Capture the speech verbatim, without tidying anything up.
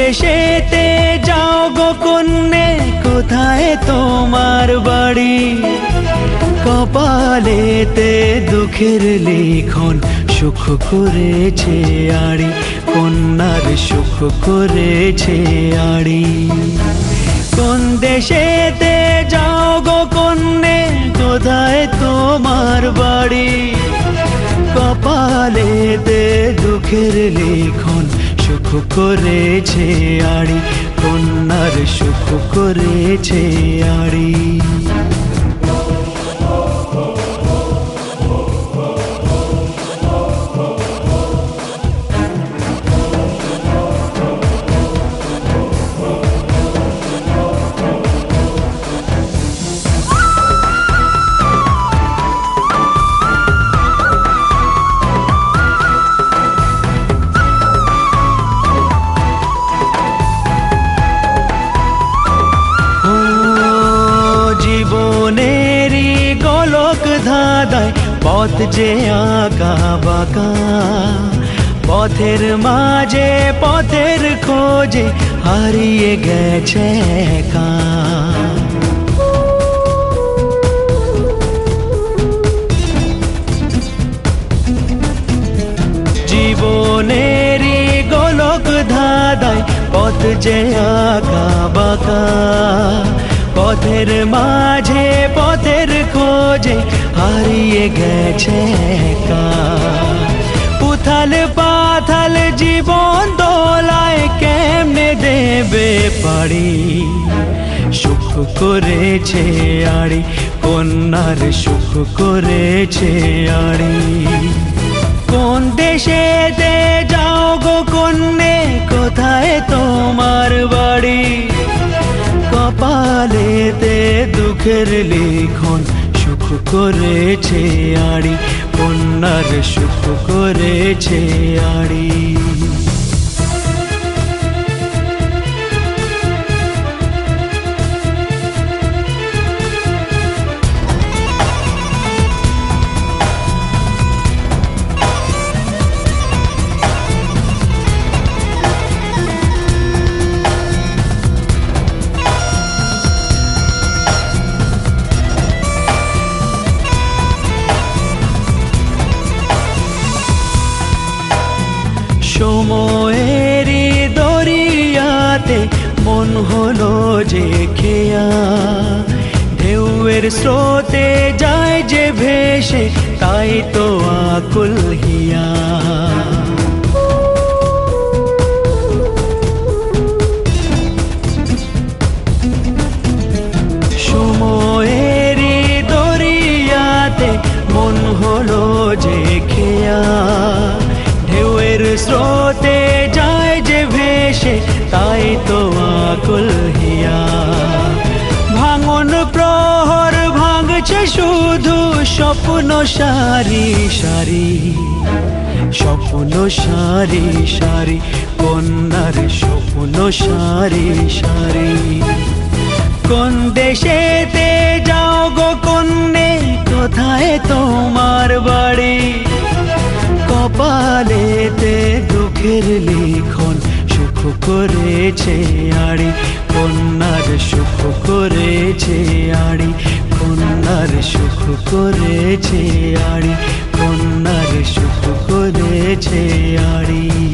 দেশেতে যাও গো কন্যে, কোথায় তোমার বাড়ি? কপালেতে দুঃখের লিখন সুখ করেছে আড়ি, কন্যার সুখ করেছে আড়ি। কোন দেশেতে যাও গো কন্যে, কোথায় তোমার বাড়ি? কপালেতে দুঃখের লিখন সুখ করেছে আড়ি, কন্যার সুখ করেছে আড়ি। জীবনেরই গোলক ধাঁধায় পথ যে আঁকা বাঁকা, পথের মাঝে পথের খোঁজে হারিয়ে গেছে একা। জীবনেরই গোলক ধাঁধায় পথ যে আঁকা বাঁকা, পথের মাঝে পথের খোঁজে হারিয়ে গেছে একা। উথাল পাথাল জীবন দোলায় কেমনে দেবে পারি, সুখ করেছে আড়ি, কন্যার সুখ করেছে আড়ি। কোন দেশেতে যাও গো কন্যে, কোথায় তোমার বাড়ি? কপালেতে দুঃখের লিখন সুখ করেছে আড়ি, কন্যার সুখ করেছে আড়ি। সময়েরই দরিয়াতে মন হলো যে খেয়া, ঢেউয়ের স্রোতে যায় যে ভেসে তাই তো আকুল হিয়া। সময়েরই দরিয়াতে মন হলো যে খেয়া, ঢেউয়ের স্রোতে যায় যে ভেসে তাই তো আকুল হিয়া। ভাঙন প্রহর ভাঙছে শুধু স্বপ্ন সারি সারি, স্বপ্ন সারি সারি, কন্যার স্বপ্ন সারি সারি। কোন দেশেতে যাও গো কন্যে, কোথায় তোমার বাড়ি? কপালেতে দুঃখের লিখন সুখ করেছে আড়ি, কন্যার সুখ করেছে আড়ি, কন্যার সুখ করেছে আড়ি, কন্যার সুখ করেছে আড়ি।